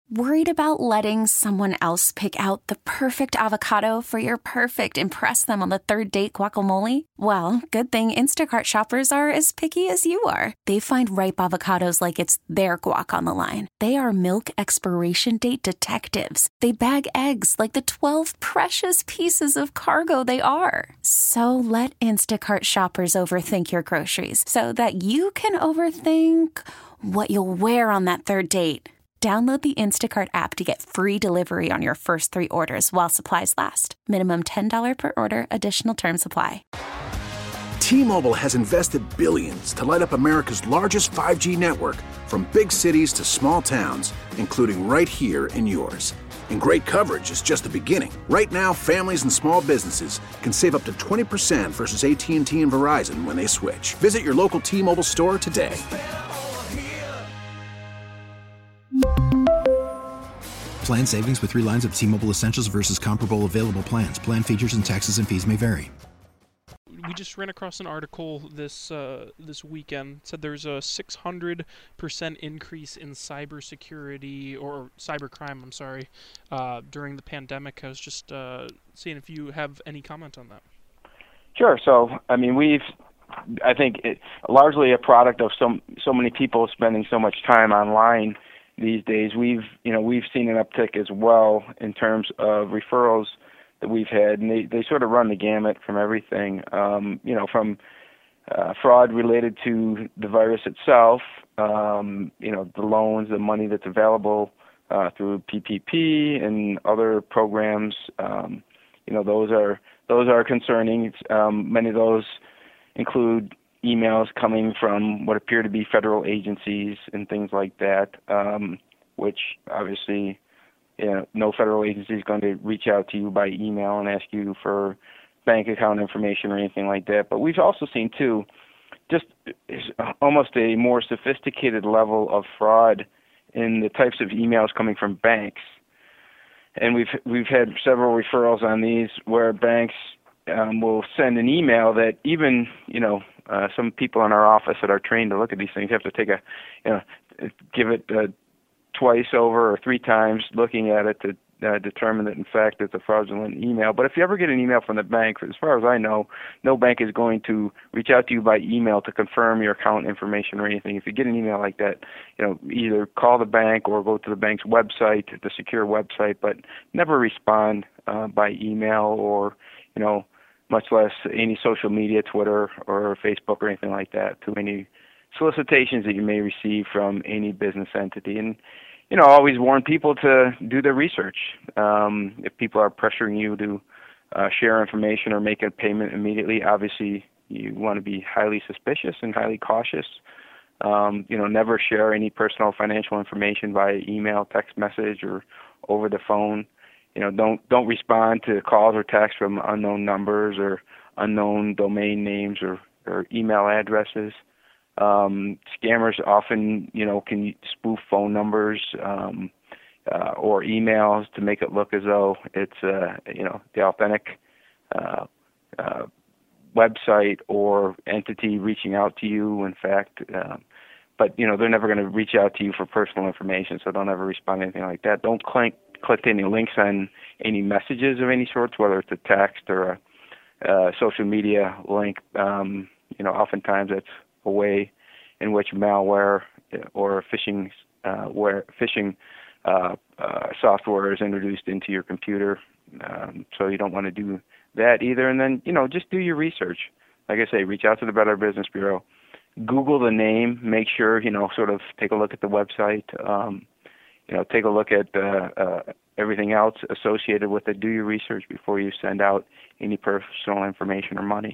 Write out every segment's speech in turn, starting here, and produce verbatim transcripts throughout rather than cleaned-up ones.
Worried about letting someone else pick out the perfect avocado for your perfect impress them on the third date guacamole? Well, good thing Instacart shoppers are as picky as you are. They find ripe avocados like it's their guac on the line. They are milk expiration date detectives. They bag eggs like the twelve precious pieces of cargo they are. So let Instacart shoppers overthink your groceries so that you can overthink what you'll wear on that third date. Download the Instacart app to get free delivery on your first three orders while supplies last. Minimum ten dollars per order. Additional terms apply. T-Mobile has invested billions to light up America's largest five G network, from big cities to small towns, including right here in yours. And great coverage is just the beginning. Right now, families and small businesses can save up to twenty percent versus A T and T and Verizon when they switch. Visit your local T-Mobile store today. Plan savings with three lines of T-Mobile Essentials versus comparable available plans. Plan features and taxes and fees may vary. We just ran across an article this uh, this weekend. It said there's a six hundred percent increase in cybersecurity or cybercrime, I'm sorry, uh, during the pandemic. I was just uh, seeing if you have any comment on that. Sure. So, I mean, we've, I think, it, largely a product of so so many people spending so much time online these days. We've, you know, we've seen an uptick as well in terms of referrals that we've had, and they, they sort of run the gamut from everything, um, you know, from uh, fraud related to the virus itself, um, you know, the loans, the money that's available uh, through P P P and other programs. Um, you know, those are those are concerning. Um, many of those include emails coming from what appear to be federal agencies and things like that, um, which obviously, you know, no federal agency is going to reach out to you by email and ask you for bank account information or anything like that. But we've also seen, too, just almost a more sophisticated level of fraud in the types of emails coming from banks. And we've we've had several referrals on these where banks um, will send an email that even, you know, Uh, some people in our office that are trained to look at these things have to take a, you know, give it uh, twice over or three times looking at it to uh, determine that, in fact, it's a fraudulent email. But if you ever get an email from the bank, as far as I know, no bank is going to reach out to you by email to confirm your account information or anything. If you get an email like that, you know, either call the bank or go to the bank's website, the secure website, but never respond uh, by email or, you know, much less any social media, Twitter or Facebook or anything like that, to any solicitations that you may receive from any business entity. And, you know, always warn people to do their research. Um, if people are pressuring you to uh, share information or make a payment immediately, obviously you want to be highly suspicious and highly cautious. Um, you know, never share any personal financial information via email, text message, or over the phone. You know, don't don't respond to calls or texts from unknown numbers or unknown domain names or, or email addresses. Um, scammers often, you know, can spoof phone numbers um, uh, or emails to make it look as though it's, uh, you know, the authentic uh, uh, website or entity reaching out to you, in fact. Uh, but, you know, they're never going to reach out to you for personal information, so don't ever respond to anything like that. Don't click click any links on any messages of any sorts, whether it's a text or a uh, social media link. Um, you know, oftentimes that's a way in which malware or phishing uh, where phishing uh, uh, software is introduced into your computer. Um, so you don't want to do that either. And then, you know, just do your research. Like I say, reach out to the Better Business Bureau. Google the name. Make sure, you know, sort of take a look at the website. Um, you know, take a look at uh, uh, everything else associated with it. Do your research before you send out any personal information or money.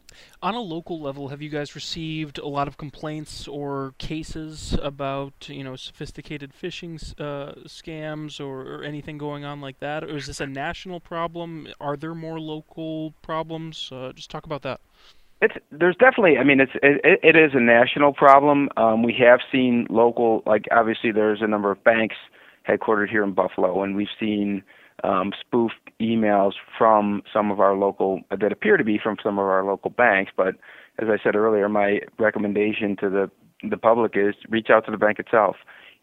On a local level, have you guys received a lot of complaints or cases about, you know, sophisticated phishing uh, scams or, or anything going on like that? Or is this a national problem? Are there more local problems? Uh, just talk about that. It's there's definitely. I mean, it's it, it is a national problem. Um, we have seen local, like obviously there's a number of banks headquartered here in Buffalo, and we've seen um, spoofed emails from some of our local that appear to be from some of our local banks. But as I said earlier, my recommendation to the the public is reach out to the bank itself.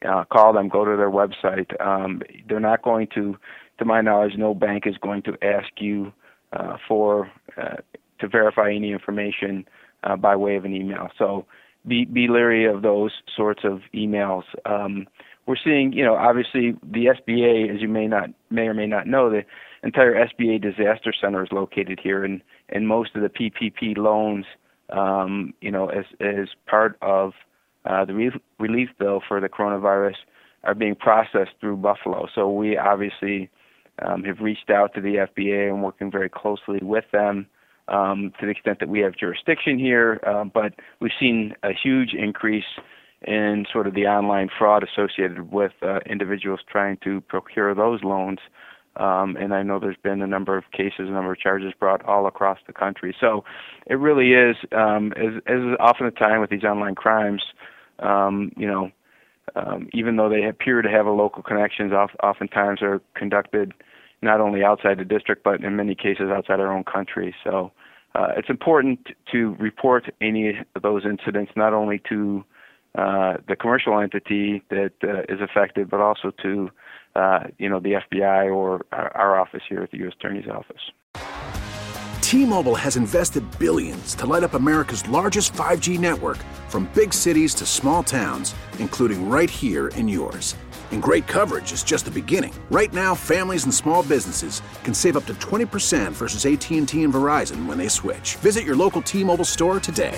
uh, call them, go to their website. Um, they're not going to, to my knowledge, no bank is going to ask you uh, for uh, to verify any information uh, by way of an email. So be be leery of those sorts of emails. Um, we're seeing, you know, obviously the S B A, as you may not may or may not know, the entire S B A Disaster Center is located here, and, and most of the P P P loans, um, you know, as as part of uh, the re- relief bill for the coronavirus, are being processed through Buffalo. So we obviously um, have reached out to the F B A and working very closely with them um, to the extent that we have jurisdiction here. Uh, but we've seen a huge increase in sort of the online fraud associated with uh, individuals trying to procure those loans. Um, and I know there's been a number of cases, a number of charges brought all across the country. So it really is, um, as, as often a time with these online crimes, um, you know, um, even though they appear to have a local connections, oft, oftentimes are conducted not only outside the district, but in many cases outside our own country. So uh, it's important to report any of those incidents, not only to uh, the commercial entity that uh, is affected, but also to Uh, you know, the F B I or our, our office here at the U S Attorney's Office. T-Mobile has invested billions to light up America's largest five G network, from big cities to small towns, including right here in yours. And great coverage is just the beginning. Right now, families and small businesses can save up to twenty percent versus A T and T and Verizon when they switch. Visit your local T-Mobile store today.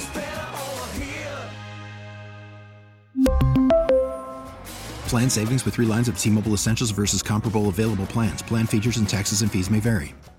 Plan savings with three lines of T-Mobile Essentials versus comparable available plans. Plan features and taxes and fees may vary.